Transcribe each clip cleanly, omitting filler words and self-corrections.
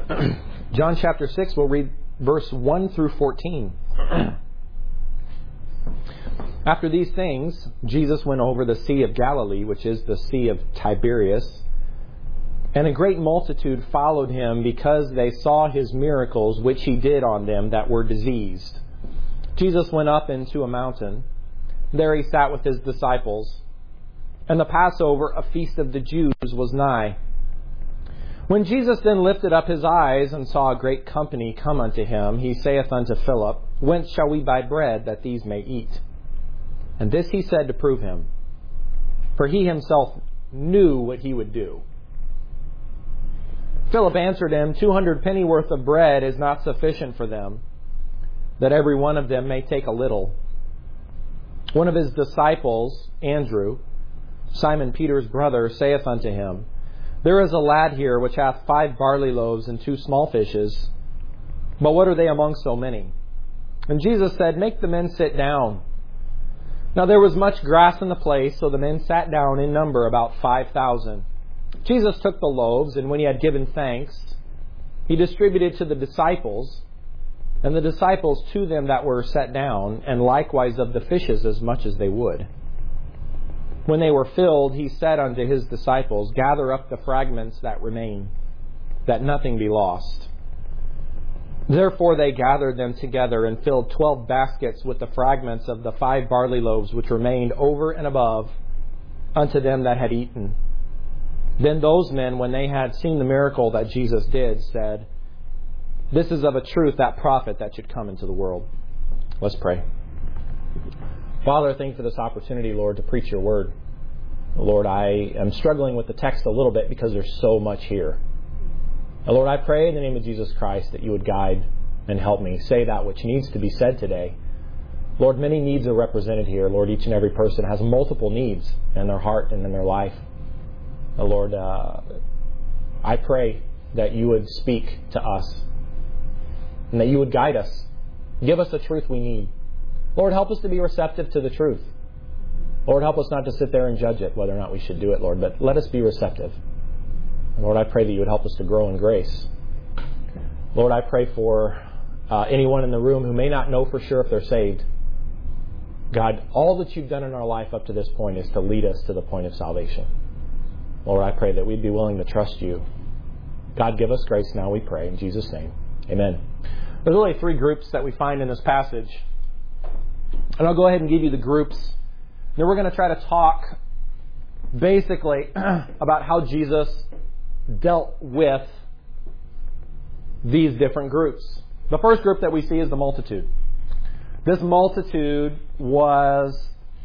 John chapter 6, we'll read verse 1 through 14. After these things, Jesus went over the Sea of Galilee, which is the Sea of Tiberias, and a great multitude followed him because they saw his miracles which he did on them that were diseased. Jesus went up into a mountain. There he sat with his disciples. And the Passover, a feast of the Jews, was nigh. When Jesus then lifted up his eyes and saw a great company come unto him, he saith unto Philip, Whence shall we buy bread that these may eat? And this he said to prove him, for he himself knew what he would do. Philip answered him, 200 pennyworth of bread is not sufficient for them, that every one of them may take a little. One of his disciples, Andrew, Simon Peter's brother, saith unto him, There is a lad here which hath 5 barley loaves and 2 small fishes, but what are they among so many? And Jesus said, Make the men sit down. Now there was much grass in the place, so the men sat down in number about 5,000. Jesus took the loaves, and when he had given thanks, he distributed to the disciples, and the disciples to them that were set down, and likewise of the fishes as much as they would. When they were filled, he said unto his disciples, Gather up the fragments that remain, that nothing be lost. Therefore they gathered them together and filled 12 baskets with the fragments of the 5 barley loaves which remained over and above unto them that had eaten. Then those men, when they had seen the miracle that Jesus did, said, This is of a truth that prophet that should come into the world. Let's pray. Father, thank you for this opportunity, Lord, to preach your word. Lord, I am struggling with the text a little bit because there's so much here. And Lord, I pray in the name of Jesus Christ that you would guide and help me say that which needs to be said today. Lord, many needs are represented here. Lord, each and every person has multiple needs in their heart and in their life. Lord, I pray that you would speak to us and that you would guide us. Give us the truth we need. Lord, help us to be receptive to the truth. Lord, help us not to sit there and judge it, whether or not we should do it, Lord, but let us be receptive. And Lord, I pray that you would help us to grow in grace. Lord, I pray for anyone in the room who may not know for sure if they're saved. God, all that you've done in our life up to this point is to lead us to the point of salvation. Lord, I pray that we'd be willing to trust you. God, give us grace now, we pray. In Jesus' name, amen. There's really 3 groups that we find in this passage. And I'll go ahead and give you the groups. Then we're going to try to talk basically about how Jesus dealt with these different groups. The first group that we see is the multitude. This multitude was,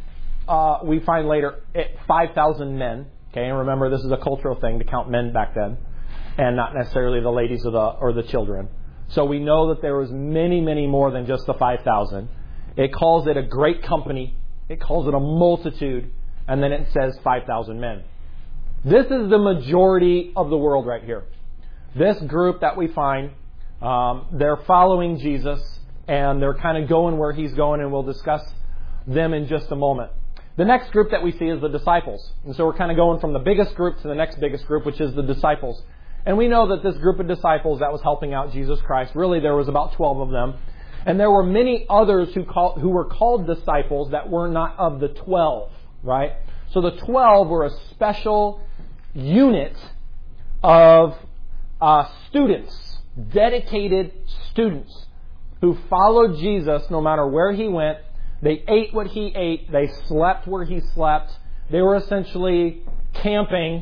we find later, 5,000 men. Okay, and remember, this is a cultural thing to count men back then, and not necessarily the ladies or the children. So we know that there was many, many more than just the 5,000. It calls it a great company. It calls it a multitude. And then it says 5,000 men. This is the majority of the world right here. This group that we find, they're following Jesus, and they're kind of going where he's going, and we'll discuss them in just a moment. The next group that we see is the disciples. And so we're kind of going from the biggest group to the next biggest group, which is the disciples. And we know that this group of disciples that was helping out Jesus Christ, really there was about 12 of them. And there were many others who were called disciples that were not of the 12, right? So the 12 were a special unit of students, dedicated students who followed Jesus no matter where he went. They ate what he ate. They slept where he slept. They were essentially camping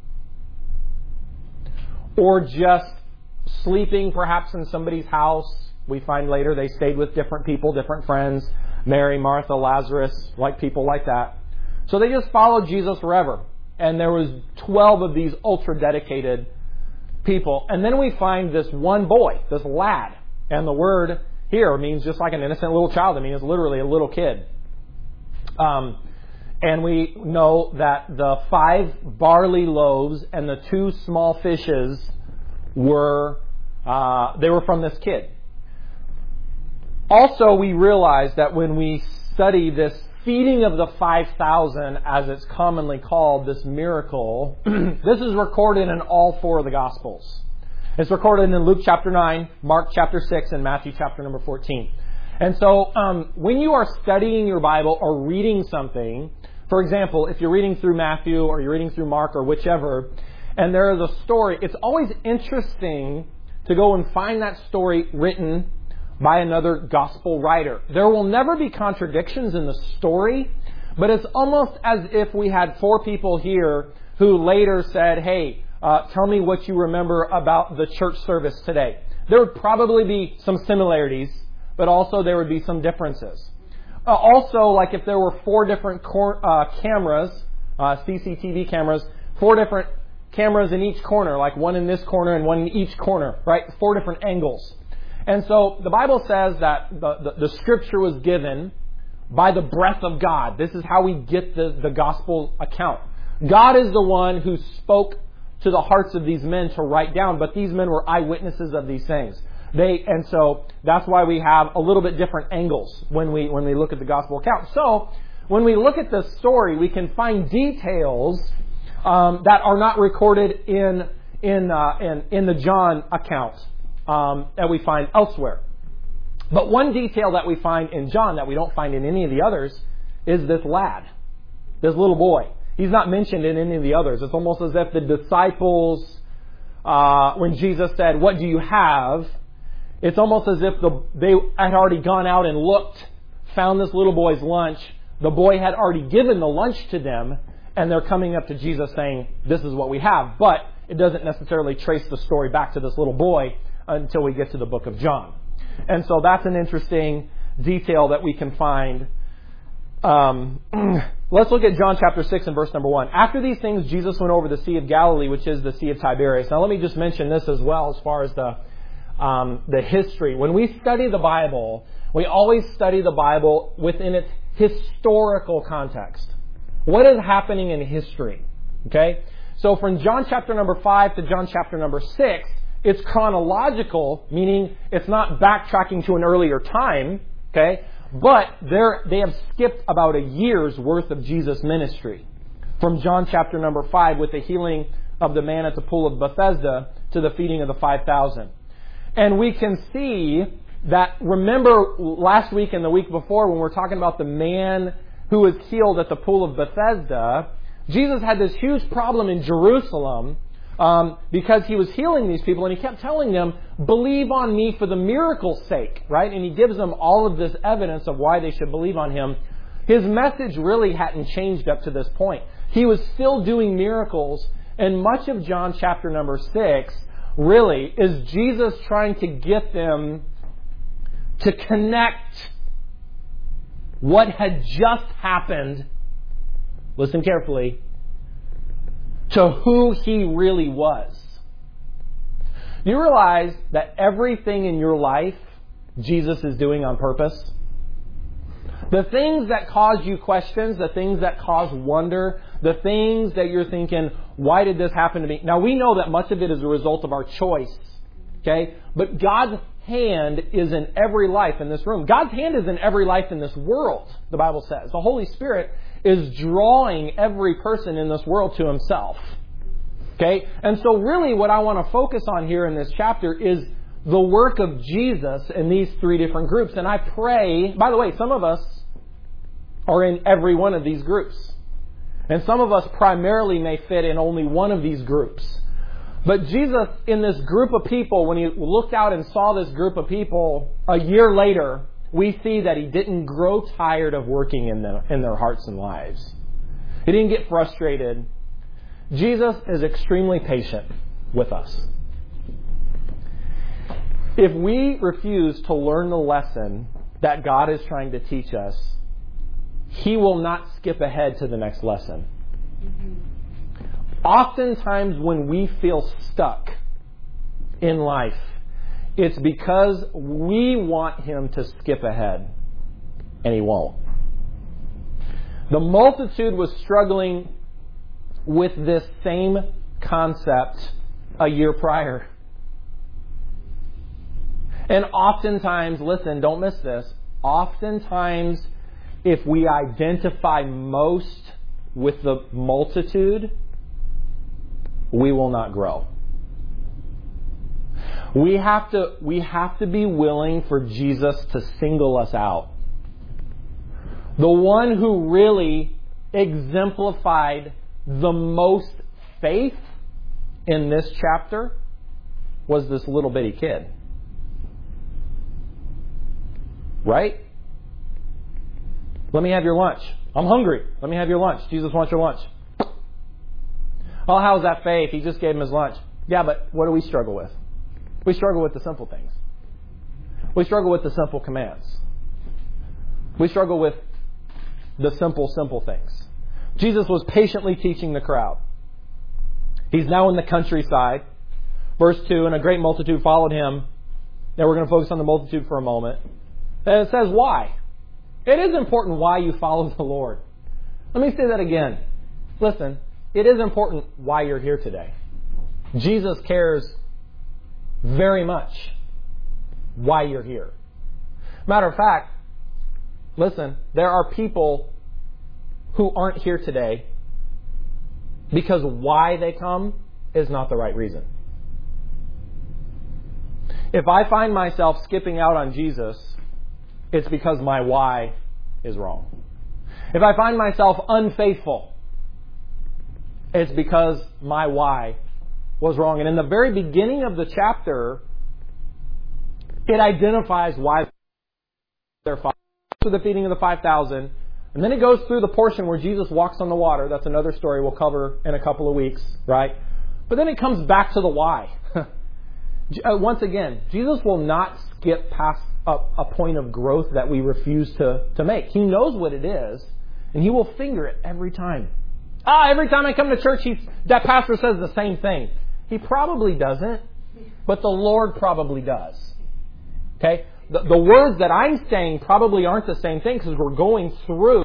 or just sleeping perhaps in somebody's house. We find later they stayed with different people, different friends, Mary, Martha, Lazarus, like people like that. So they just followed Jesus forever. And there was 12 of these ultra-dedicated people. And then we find this one boy, this lad. And the word here means just like an innocent little child. I mean, it's literally a little kid. And we know that the 5 barley loaves and the 2 small fishes were from this kid. Also, we realize that when we study this feeding of the 5,000, as it's commonly called, this miracle, this is recorded in all 4 of the Gospels. It's recorded in Luke chapter 9, Mark chapter 6, and Matthew chapter number 14. And so when you are studying your Bible or reading something, for example, if you're reading through Matthew or you're reading through Mark or whichever, and there is a story, it's always interesting to go and find that story written by another gospel writer. There will never be contradictions in the story, but it's almost as if we had 4 people here who later said, hey, tell me what you remember about the church service today. There would probably be some similarities, but also there would be some differences. Also, like if there were 4 different cameras, CCTV cameras, 4 different cameras in each corner, like one in this corner and one in each corner, right? 4 different angles. And so the Bible says that the scripture was given by the breath of God. This is how we get the gospel account. God is the one who spoke to the hearts of these men to write down, but these men were eyewitnesses of these things. And so that's why we have a little bit different angles when we look at the gospel account. So when we look at the story, we can find details that are not recorded in the John account that we find elsewhere. But one detail that we find in John that we don't find in any of the others is this lad, this little boy. He's not mentioned in any of the others. It's almost as if the disciples, when Jesus said, "What do you have?" It's almost as if they had already gone out and looked, found this little boy's lunch. The boy had already given the lunch to them, and they're coming up to Jesus saying, "This is what we have." But it doesn't necessarily trace the story back to this little boy until we get to the book of John. And so that's an interesting detail that we can find. Let's look at John chapter 6 and verse number 1. After these things, Jesus went over the Sea of Galilee, which is the Sea of Tiberias. Now let me just mention this as well as far as the history. When we study the Bible, we always study the Bible within its historical context. What is happening in history? Okay? So from John chapter number 5 to John chapter number 6, it's chronological, meaning it's not backtracking to an earlier time, okay? But they have skipped about a year's worth of Jesus' ministry. From John chapter number 5 with the healing of the man at the pool of Bethesda to the feeding of the 5,000. And we can see that, remember last week and the week before when we're talking about the man who was healed at the pool of Bethesda, Jesus had this huge problem in Jerusalem because he was healing these people and he kept telling them, believe on me for the miracle's sake, right? And he gives them all of this evidence of why they should believe on him. His message really hadn't changed up to this point. He was still doing miracles, and much of John chapter number 6 really is Jesus trying to get them to connect what had just happened, listen carefully, to who he really was. Do you realize that everything in your life Jesus is doing on purpose? The things that cause you questions, the things that cause wonder, the things that you're thinking, why did this happen to me? Now we know that much of it is a result of our choice. Okay? But God's hand is in every life in this room. God's hand is in every life in this world, the Bible says. The Holy Spirit is drawing every person in this world to himself. Okay? And so really what I want to focus on here in this chapter is the work of Jesus in these 3 different groups. And I pray, by the way, some of us are in every one of these groups. And some of us primarily may fit in only one of these groups. But Jesus, in this group of people, when he looked out and saw this group of people a year later, we see that he didn't grow tired of working in their hearts and lives. He didn't get frustrated. Jesus is extremely patient with us. If we refuse to learn the lesson that God is trying to teach us, he will not skip ahead to the next lesson. Oftentimes when we feel stuck in life, it's because we want him to skip ahead, and he won't. The multitude was struggling with this same concept a year prior. And oftentimes, listen, don't miss this, oftentimes if we identify most with the multitude, we will not grow. We have to be willing for Jesus to single us out. The one who really exemplified the most faith in this chapter was this little bitty kid. Right? Let me have your lunch. I'm hungry. Let me have your lunch. Jesus wants your lunch. Oh, how's that faith? He just gave him his lunch. Yeah, but what do we struggle with? We struggle with the simple things. We struggle with the simple commands. We struggle with the simple things. Jesus was patiently teaching the crowd. He's now in the countryside. Verse 2, and a great multitude followed him. Now we're going to focus on the multitude for a moment. And it says why. It is important why you follow the Lord. Let me say that again. Listen, it is important why you're here today. Jesus cares very much why you're here. Matter of fact, listen, there are people who aren't here today because why they come is not the right reason. If I find myself skipping out on Jesus, it's because my why is wrong. If I find myself unfaithful, it's because my why was wrong. And in the very beginning of the chapter, it identifies why they're following. To the feeding of the 5,000. And then it goes through the portion where Jesus walks on the water. That's another story we'll cover in a couple of weeks, right? But then it comes back to the why. Once again, Jesus will not skip past a point of growth that we refuse to make. He knows what it is, and He will finger it every time. Every time I come to church, that pastor says the same thing. He probably doesn't, but the Lord probably does. Okay? The words that I'm saying probably aren't the same thing because we're going through,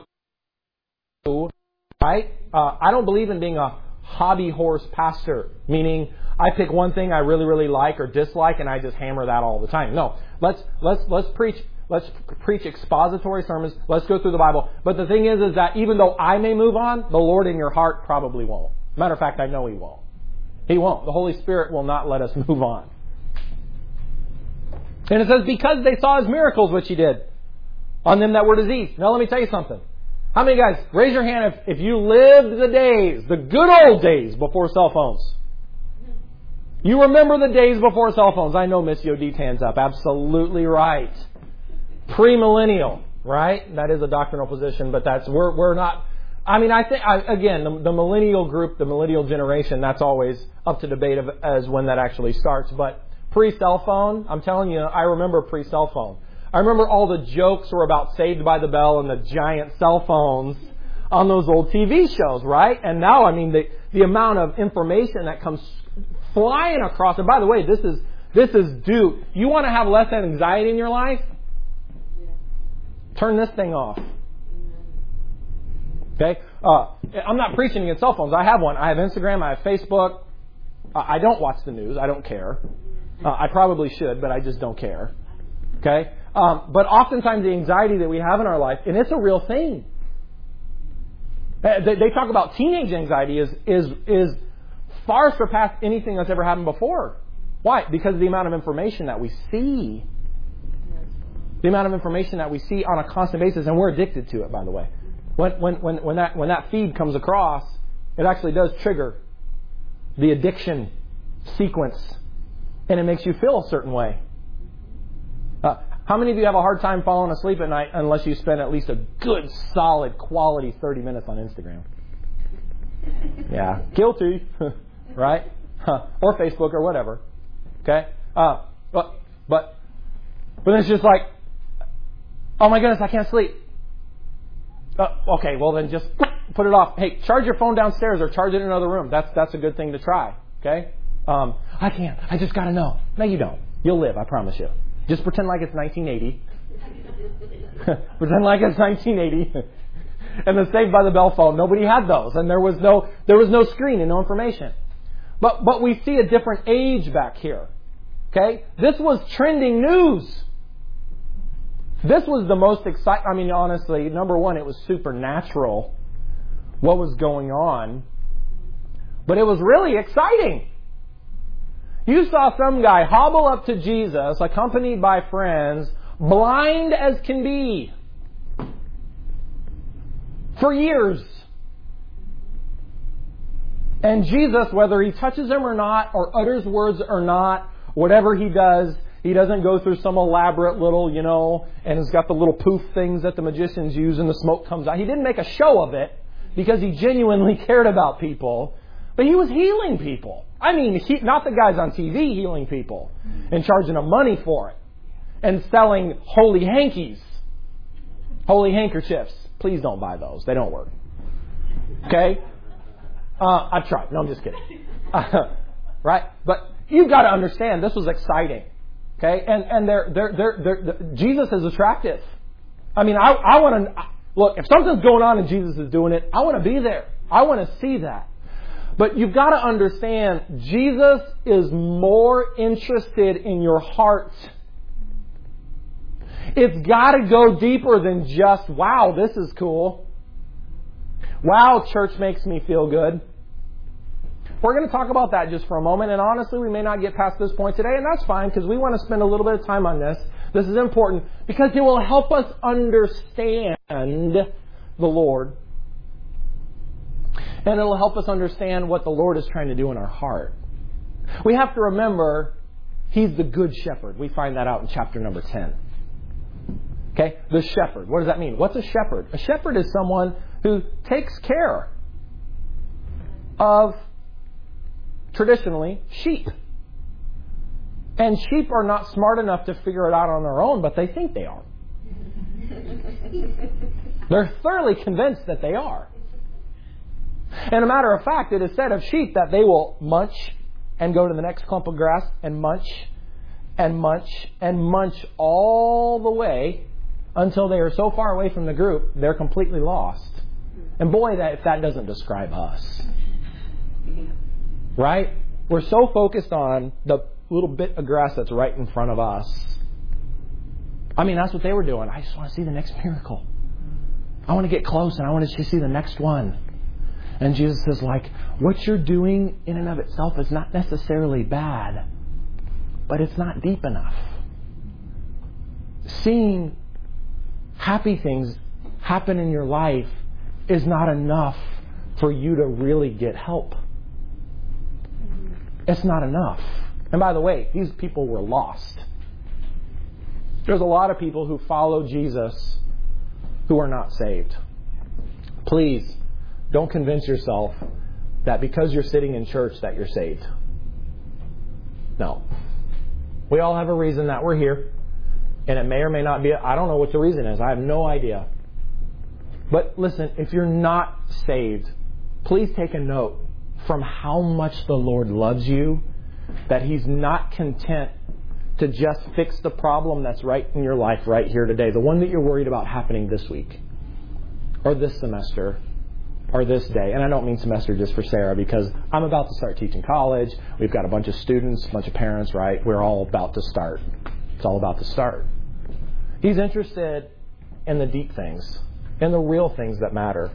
right? I don't believe in being a hobby horse pastor, meaning I pick one thing I really, really like or dislike and I just hammer that all the time. No, let's preach expository sermons. Let's go through the Bible. But the thing is that even though I may move on, the Lord in your heart probably won't. Matter of fact, I know He won't. He won't. The Holy Spirit will not let us move on. And it says, because they saw His miracles, which He did on them that were diseased. Now let me tell you something. How many guys, raise your hand if you lived the days, the good old days before cell phones. You remember the days before cell phones. I know Miss Yodit hands up. Absolutely right. Premillennial, right? That is a doctrinal position, but we're not. I mean, I think, again, the millennial group, the millennial generation, that's always up to debate as when that actually starts. But pre-cell phone, I'm telling you, I remember pre-cell phone. I remember all the jokes were about Saved by the Bell and the giant cell phones on those old TV shows, right? And now, I mean, the amount of information that comes flying across. And by the way, this is due. You want to have less anxiety in your life? Turn this thing off. Okay? I'm not preaching against cell phones. I have one. I have Instagram. I have Facebook. I don't watch the news. I don't care. I probably should, but I just don't care. Okay? But oftentimes the anxiety that we have in our life, and it's a real thing. They talk about teenage anxiety is far surpassed anything that's ever happened before. Why? Because of the amount of information that we see. The amount of information that we see on a constant basis, and we're addicted to it, by the way. When that feed comes across, it actually does trigger the addiction sequence, and it makes you feel a certain way. How many of you have a hard time falling asleep at night unless you spend at least a good, solid, quality 30 minutes on Instagram? Yeah, guilty, right? Or Facebook or whatever. Okay, but it's just like, oh my goodness, I can't sleep. Okay, well then just put it off. Hey, charge your phone downstairs or charge it in another room. That's a good thing to try. Okay? I can't. I just got to know. No, you don't. You'll live. I promise you. Just pretend like it's 1980. Pretend like it's 1980. And the Saved by the Bell phone, nobody had those, and there was no screen and no information. But we see a different age back here. Okay? This was trending news. This was the most exciting. I mean, honestly, number one, it was supernatural what was going on. But it was really exciting. You saw some guy hobble up to Jesus, accompanied by friends, blind as can be, for years. And Jesus, whether he touches him or not, or utters words or not, whatever he does, he doesn't go through some elaborate little, and it's got the little poof things that the magicians use and the smoke comes out. He didn't make a show of it because he genuinely cared about people. But he was healing people. I mean, not the guys on TV healing people and charging them money for it and selling holy hankies, holy handkerchiefs. Please don't buy those. They don't work. Okay? I've tried. No, I'm just kidding. Right? But you've got to understand, this was exciting. Okay? And Jesus is attractive. I mean, I want to... Look, if something's going on and Jesus is doing it, I want to be there. I want to see that. But you've got to understand, Jesus is more interested in your heart. It's got to go deeper than just, wow, this is cool. Wow, church makes me feel good. We're going to talk about that just for a moment. And honestly, we may not get past this point today. And that's fine because we want to spend a little bit of time on this. This is important because it will help us understand the Lord. And it will help us understand what the Lord is trying to do in our heart. We have to remember, He's the good shepherd. We find that out in chapter number 10. Okay? The shepherd. What does that mean? What's a shepherd? A shepherd is someone who takes care of, traditionally, sheep. And sheep are not smart enough to figure it out on their own, but they think they are. They're thoroughly convinced that they are. And a matter of fact, it is said of sheep that they will munch and go to the next clump of grass and munch and munch and munch all the way until they are so far away from the group, they're completely lost. And boy, if that doesn't describe us. Right? We're so focused on the little bit of grass that's right in front of us. I mean, that's what they were doing. I just want to see the next miracle. I want to get close and I want to see the next one. And Jesus is like, what you're doing in and of itself is not necessarily bad, but it's not deep enough. Seeing happy things happen in your life is not enough for you to really get help. It's not enough. And by the way, these people were lost. There's a lot of people who follow Jesus who are not saved. Please, don't convince yourself that because you're sitting in church that you're saved. No. We all have a reason that we're here. And it may or may not be. I don't know what the reason is. I have no idea. But listen, if you're not saved, please take a note from how much the Lord loves you, that He's not content to just fix the problem that's right in your life right here today. The one that you're worried about happening this week or this semester or this day. And I don't mean semester just for Sarah, because I'm about to start teaching college. We've got a bunch of students, a bunch of parents, right? We're all about to start. It's all about to start. He's interested in the deep things, in the real things that matter.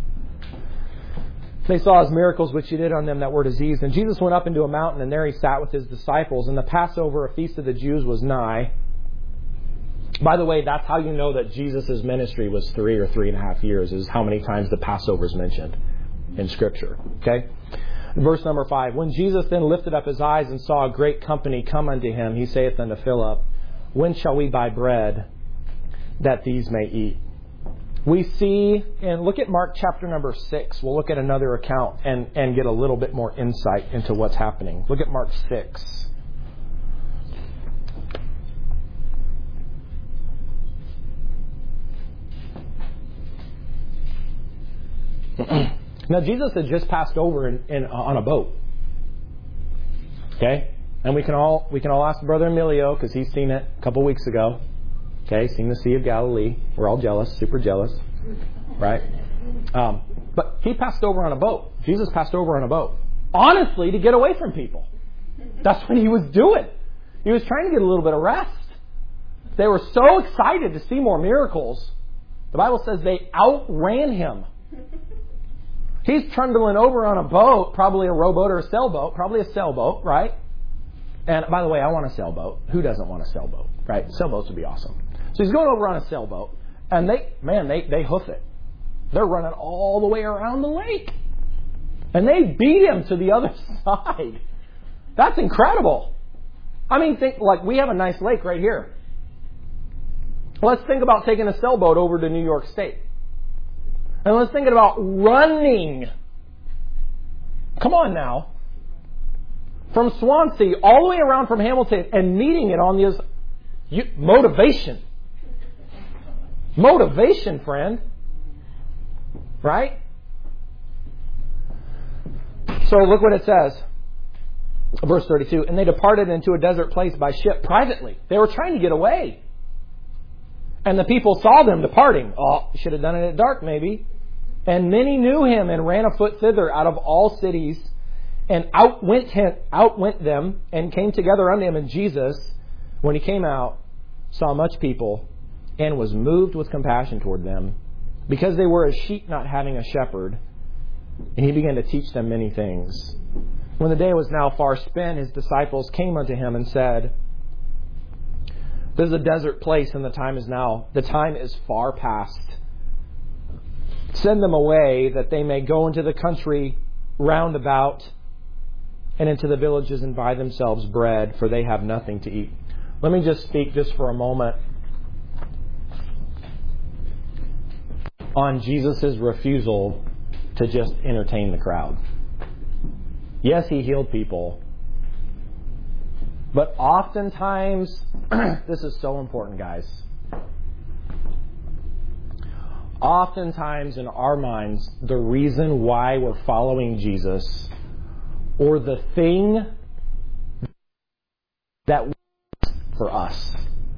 They saw His miracles which He did on them that were diseased. And Jesus went up into a mountain, and there He sat with His disciples. And the Passover, a feast of the Jews, was nigh. By the way, that's how you know that Jesus' ministry was 3 or 3.5 years, is how many times the Passover is mentioned in Scripture. Okay? Verse number 5. When Jesus then lifted up His eyes and saw a great company come unto Him, He saith unto Philip, when shall we buy bread that these may eat? We see, and look at Mark chapter number 6. We'll look at another account and get a little bit more insight into what's happening. Look at Mark 6. Now, Jesus had just passed over on a boat. Okay? And we can all ask Brother Emilio, because he's seen it a couple weeks ago. Okay, seen the Sea of Galilee. We're all jealous, super jealous. Right? But He passed over on a boat. Jesus passed over on a boat. Honestly, to get away from people. That's what He was doing. He was trying to get a little bit of rest. They were so excited to see more miracles. The Bible says they outran Him. He's trundling over on a boat, probably a rowboat or a sailboat, probably a sailboat, right? And by the way, I want a sailboat. Who doesn't want a sailboat, right? Sailboats would be awesome. So he's going over on a sailboat, and they hoof it. They're running all the way around the lake. And they beat him to the other side. That's incredible. I mean, we have a nice lake right here. Let's think about taking a sailboat over to New York State. And let's think about running. Come on now. From Swansea all the way around from Hamilton and meeting it on the motivation. Motivation, friend. Right? So look what it says. Verse 32. And they departed into a desert place by ship privately. They were trying to get away. And the people saw them departing. Oh, should have done it at dark maybe. And many knew him and ran afoot thither out of all cities, and outwent them, and came together unto him. And Jesus, when he came out, saw much people, and was moved with compassion toward them, because they were as sheep not having a shepherd. And he began to teach them many things. When the day was now far spent, his disciples came unto him and said, This is a desert place, and the time is far past. Send them away, that they may go into the country round about, and into the villages, and buy themselves bread, for they have nothing to eat. Let me just speak just for a moment on Jesus' refusal to just entertain the crowd. Yes, he healed people. But oftentimes, this is so important, guys. Oftentimes in our minds, the reason why we're following Jesus, or the thing that works for us,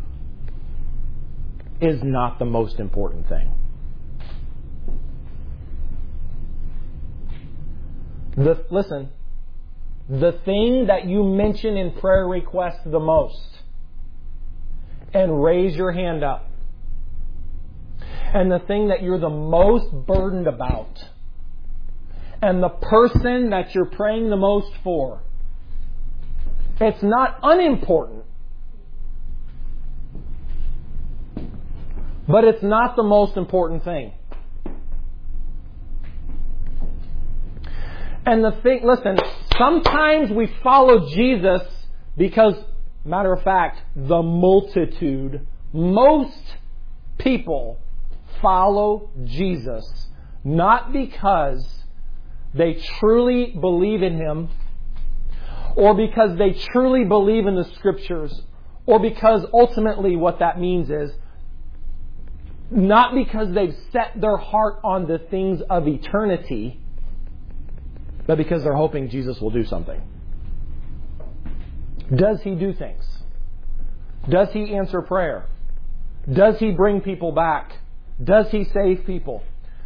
is not the most important thing. Listen, the thing that you mention in prayer requests the most, and raise your hand up, and the thing that you're the most burdened about, and the person that you're praying the most for, it's not unimportant, but it's not the most important thing. And listen, sometimes we follow Jesus because, matter of fact, the multitude, most people follow Jesus not because they truly believe in Him, or because they truly believe in the Scriptures, or because ultimately what that means is not because they've set their heart on the things of eternity, but because they're hoping Jesus will do something. Does He do things? Does He answer prayer? Does He bring people back? Does He save people?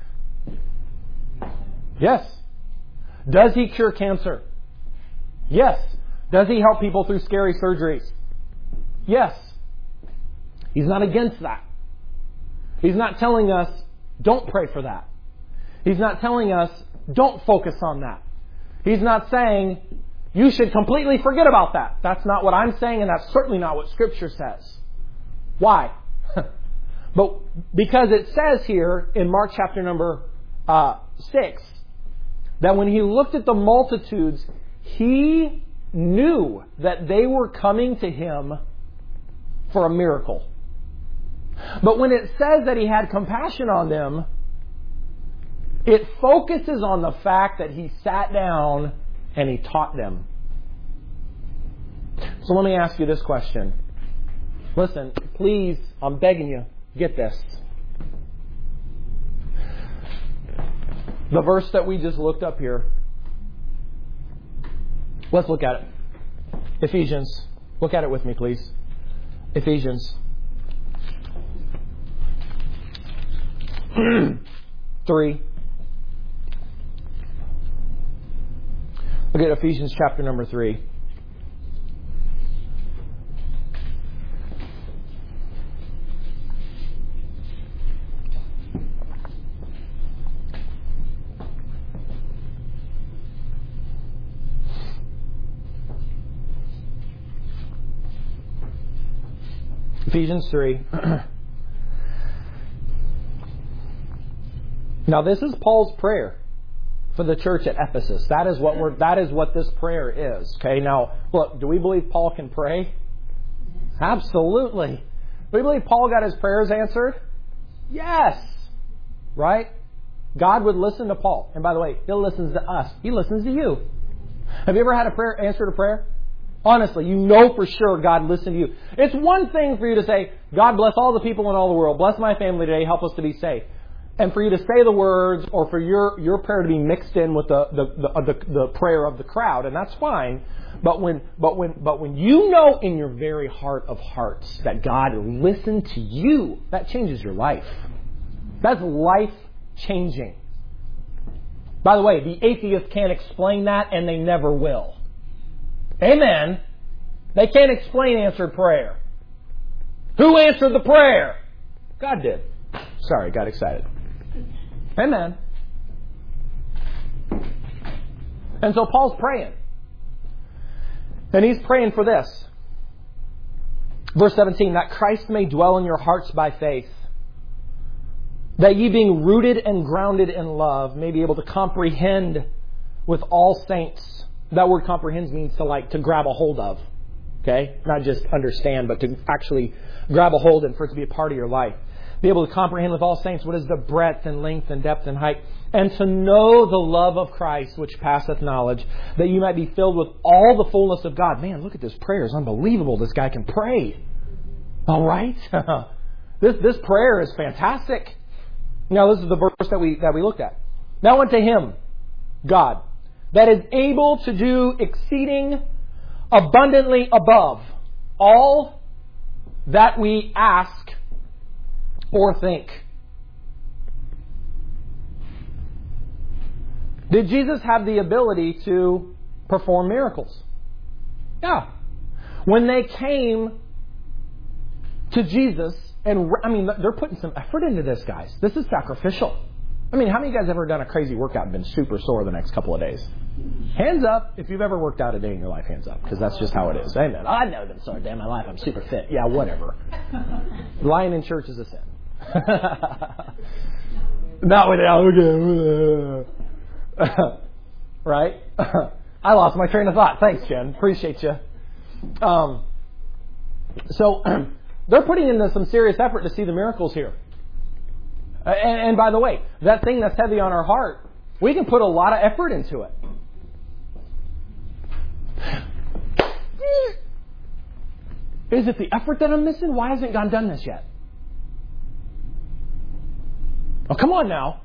Yes. Does He cure cancer? Yes. Does He help people through scary surgeries? Yes. He's not against that. He's not telling us, don't pray for that. He's not telling us, don't focus on that. He's not saying, you should completely forget about that. That's not what I'm saying, and that's certainly not what Scripture says. Why? But because it says here in Mark chapter number 6, that when He looked at the multitudes, He knew that they were coming to Him for a miracle. But when it says that He had compassion on them, it focuses on the fact that He sat down and He taught them. So let me ask you this question. Listen, please, I'm begging you, get this. The verse that we just looked up here. Let's look at it. Ephesians. Look at it with me, please. Ephesians 3. Look at Ephesians chapter number 3. Ephesians 3. Now this is Paul's prayer for the church at Ephesus. That is what this prayer is. Okay, now look, do we believe Paul can pray? Absolutely. Do we believe Paul got his prayers answered? Yes. Right? God would listen to Paul. And by the way, He'll listen to us. He listens to you. Have you ever had a prayer answered a prayer? Honestly, you know for sure God listened to you. It's one thing for you to say, God bless all the people in all the world. Bless my family today. Help us to be safe. And for you to say the words or for your prayer to be mixed in with the prayer of the crowd. And that's fine. But when you know in your very heart of hearts that God listened to you, that changes your life. That's life changing. By the way, the atheists can't explain that, and they never will. Amen. They can't explain answered prayer. Who answered the prayer? God did. Sorry, got excited. Amen. And so Paul's praying. And he's praying for this. Verse 17, that Christ may dwell in your hearts by faith, that ye being rooted and grounded in love may be able to comprehend with all saints. That word comprehend means to grab a hold of. Okay? Not just understand, but to actually grab a hold and for it to be a part of your life. Be able to comprehend with all saints what is the breadth and length and depth and height. And to know the love of Christ which passeth knowledge, that you might be filled with all the fullness of God. Man, look at this prayer. It's unbelievable. This guy can pray. All right? This prayer is fantastic. Now, this is the verse that we looked at. Now unto Him, God, that is able to do exceeding abundantly above all that we ask or think. Did Jesus have the ability to perform miracles? Yeah. When they came to Jesus, and they're putting some effort into this, guys. This is sacrificial. How many of you guys ever done a crazy workout and been super sore the next couple of days? Hands up if you've ever worked out a day in your life. Hands up, because that's just how it is. Amen. I've never been sore a day in my life. I'm super fit. Yeah, whatever. Lying in church is a sin. Not without. Right? I lost my train of thought. Thanks, Jen. Appreciate you. So they're putting in some serious effort to see the miracles here. And by the way, that thing that's heavy on our heart, we can put a lot of effort into it. Is it the effort that I'm missing? Why hasn't God done this yet? Oh, come on now.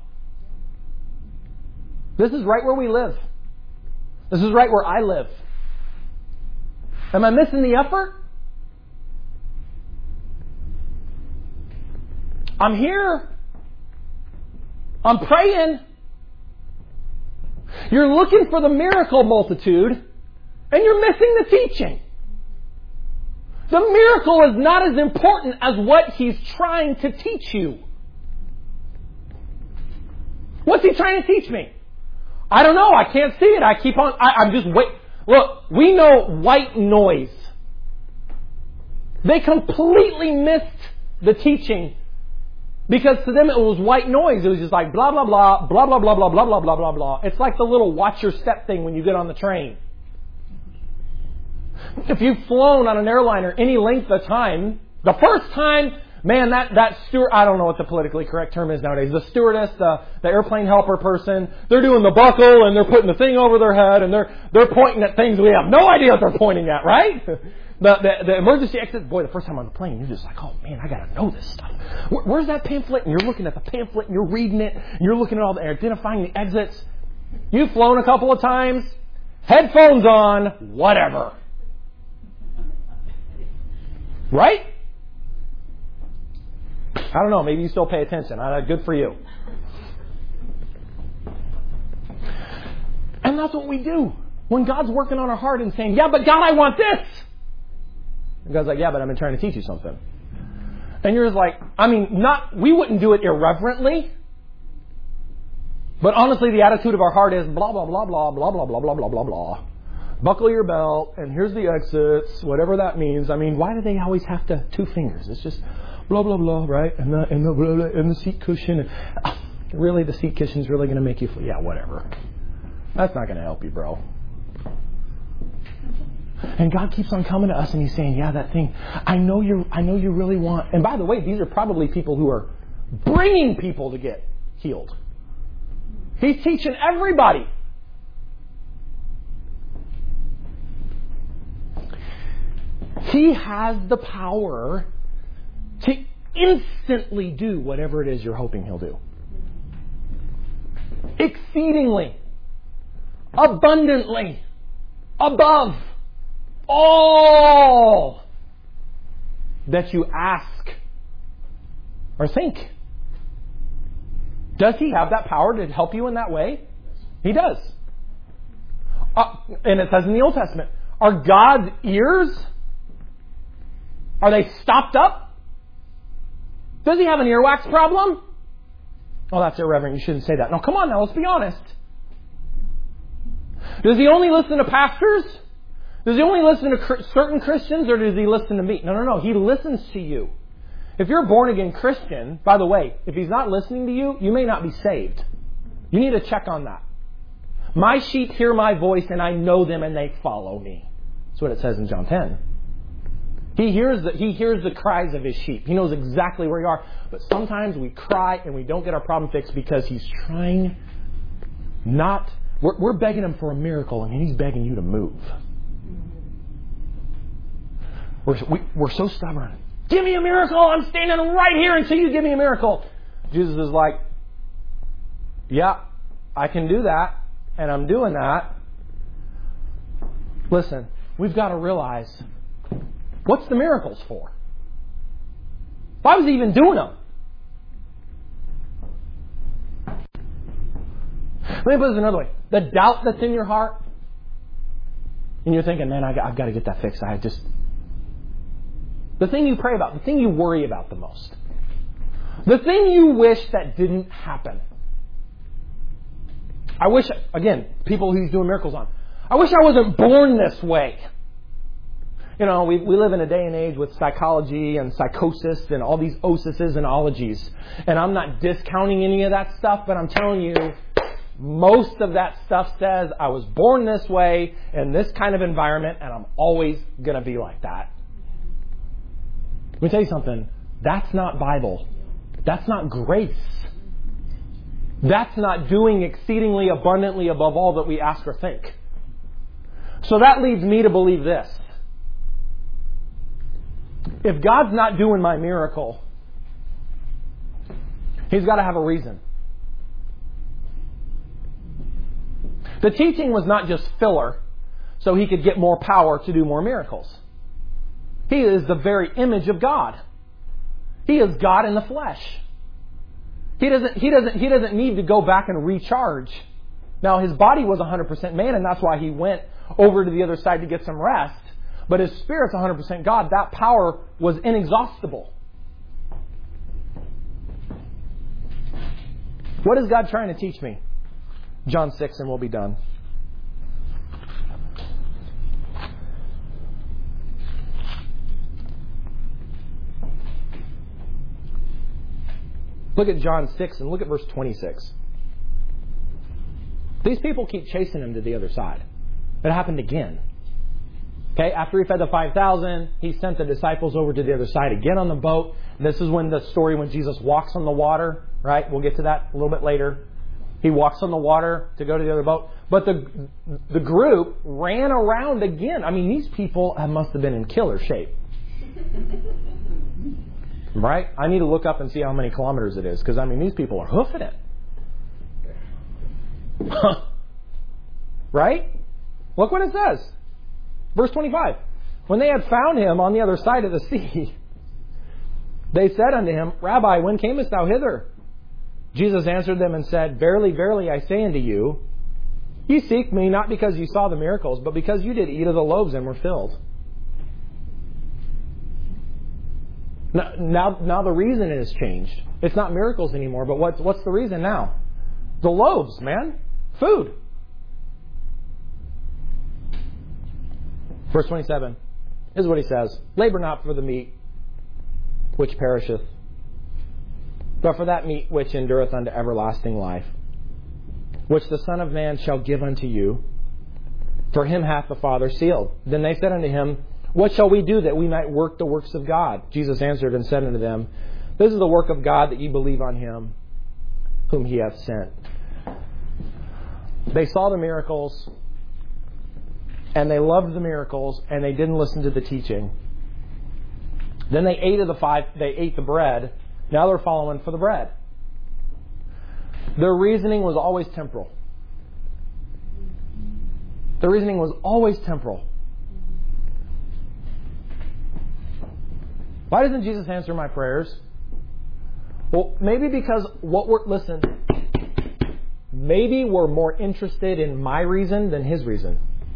This is right where we live. This is right where I live. Am I missing the effort? I'm here. I'm praying. You're looking for the miracle, multitude, and you're missing the teaching. The miracle is not as important as what He's trying to teach you. What's He trying to teach me? I don't know. I can't see it. I keep on. I'm just wait. Look, we know white noise. They completely missed the teaching because to them it was white noise. It was just like blah, blah, blah, blah, blah, blah, blah, blah, blah, blah, blah, blah. It's like the little watch your step thing when you get on the train. If you've flown on an airliner any length of time, the first time, man, that steward, I don't know what the politically correct term is nowadays. The stewardess, the airplane helper person, they're doing the buckle and they're putting the thing over their head and they're pointing at things we have no idea what they're pointing at, right? The emergency exit, boy, the first time on the plane, you're just like, oh man, I gotta know this stuff. Where's that pamphlet? And you're looking at the pamphlet and you're reading it and you're looking at all the identifying the exits. You've flown a couple of times, headphones on, whatever. Right? I don't know. Maybe you still pay attention. Good for you. And that's what we do. When God's working on our heart and saying, yeah, but God, I want this. And God's like, yeah, but I've been trying to teach you something. And you're just like, we wouldn't do it irreverently. But honestly, the attitude of our heart is blah, blah, blah, blah, blah, blah, blah, blah, blah, blah, blah. buckle your belt, and here's the exits, whatever that means. I mean, why do they always have to 2 fingers? It's just blah, blah, blah, right? And the seat cushion. Really, the seat cushion's really going to make you feel, yeah, whatever. That's not going to help you, bro. And God keeps on coming to us and He's saying, yeah, that thing, I know you really want. And by the way, these are probably people who are bringing people to get healed. He's teaching everybody. He has the power to instantly do whatever it is you're hoping He'll do. Exceedingly, abundantly, above all that you ask or think. Does He have that power to help you in that way? He does. And it says in the Old Testament, are God's ears, are they stopped up? Does He have an earwax problem? Oh, that's irreverent. You shouldn't say that. No, come on now. Let's be honest. Does He only listen to pastors? Does He only listen to certain Christians, or does He listen to me? No. He listens to you. If you're a born-again Christian, by the way, if He's not listening to you, you may not be saved. You need to check on that. My sheep hear my voice, and I know them, and they follow me. That's what it says in John 10. He hears the cries of His sheep. He knows exactly where you are. But sometimes we cry and we don't get our problem fixed because He's trying not... We're begging Him for a miracle, and He's begging you to move. We're so stubborn. Give me a miracle! I'm standing right here until you give me a miracle. Jesus is like, yeah, I can do that, and I'm doing that. Listen, we've got to realize, what's the miracles for? Why was He even doing them? Let me put this another way. The doubt that's in your heart, and you're thinking, man, I've got to get that fixed. The thing you pray about, the thing you worry about the most, the thing you wish that didn't happen. I wish, again, people who He's doing miracles on, I wish I wasn't born this way. You know, we live in a day and age with psychology and psychosis and all these oses and ologies. And I'm not discounting any of that stuff, but I'm telling you, most of that stuff says I was born this way in this kind of environment, and I'm always going to be like that. Let me tell you something. That's not Bible. That's not grace. That's not doing exceedingly abundantly above all that we ask or think. So that leads me to believe this. If God's not doing my miracle, He's got to have a reason. The teaching was not just filler so He could get more power to do more miracles. He is the very image of God. He is God in the flesh. He doesn't need to go back and recharge. Now, His body was 100% man, and that's why He went over to the other side to get some rest. But His Spirit's 100% God. That power was inexhaustible. What is God trying to teach me? John 6, and we'll be done. Look at John 6 and look at verse 26. These people keep chasing Him to the other side. It happened again. Okay, after He fed the 5,000, He sent the disciples over to the other side again on the boat. And this is when the story when Jesus walks on the water, right? We'll get to that a little bit later. He walks on the water to go to the other boat. But the group ran around again. I mean, these people must have been in killer shape. Right? I need to look up and see how many kilometers it is. Because, I mean, these people are hoofing it. Right? Look what it says. Verse 25. When they had found Him on the other side of the sea, they said unto Him, Rabbi, when camest thou hither? Jesus answered them and said, Verily, verily, I say unto you, ye seek me not because you saw the miracles, but because you did eat of the loaves and were filled. Now the reason has changed. It's not miracles anymore, but what's the reason now? The loaves, man. Food. Verse 27. This is what he says. Labor not for the meat which perisheth, but for that meat which endureth unto everlasting life, which the Son of Man shall give unto you. For him hath the Father sealed. Then they said unto him, What shall we do that we might work the works of God? Jesus answered and said unto them, This is the work of God, that ye believe on him whom he hath sent. They saw the miracles, and they loved the miracles, and they didn't listen to the teaching. Then they ate the bread. Now they're following for the bread. Their reasoning was always temporal. Their reasoning was always temporal. Why doesn't Jesus answer my prayers? Well, maybe because maybe we're more interested in my reason than his reason.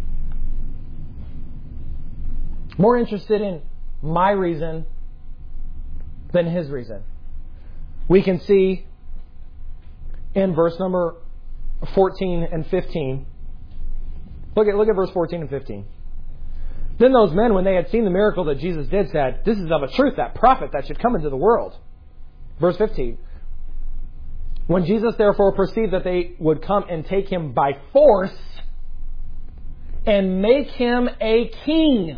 More interested in my reason than his reason. We can see in verse number 14 and 15. Look at verse 14 and 15. Then those men, when they had seen the miracle that Jesus did, said, This is of a truth that prophet that should come into the world. Verse 15. When Jesus therefore perceived that they would come and take him by force and make him a king.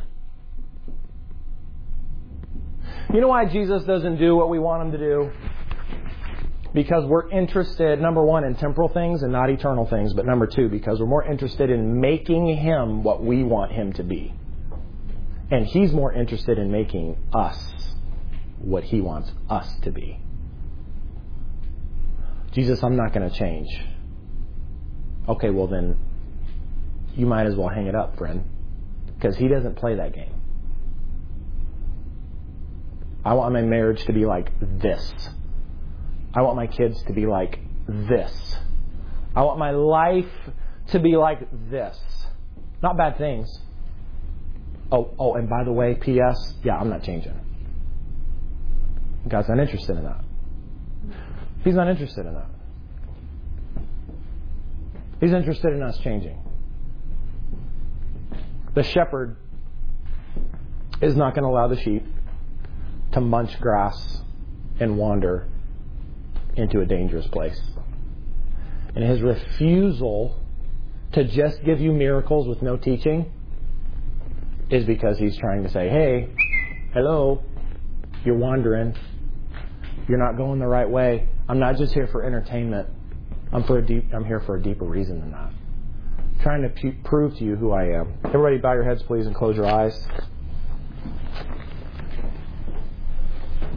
You know why Jesus doesn't do what we want him to do? Because we're interested, number one, in temporal things and not eternal things. But number two, because we're more interested in making him what we want him to be. And he's more interested in making us what he wants us to be. Jesus, I'm not going to change. Okay, well then, you might as well hang it up, friend. Because he doesn't play that game. I want my marriage to be like this. I want my kids to be like this. I want my life to be like this. Not bad things. Oh, and by the way, P.S., yeah, I'm not changing. God's not interested in that. He's not interested in that. He's interested in us changing. The shepherd is not going to allow the sheep to munch grass and wander into a dangerous place. And his refusal to just give you miracles with no teaching is because he's trying to say, hey, hello, you're wandering. You're not going the right way. I'm not just here for entertainment. I'm here for a deeper reason than that. I'm trying to prove to you who I am. Everybody bow your heads, please, and close your eyes.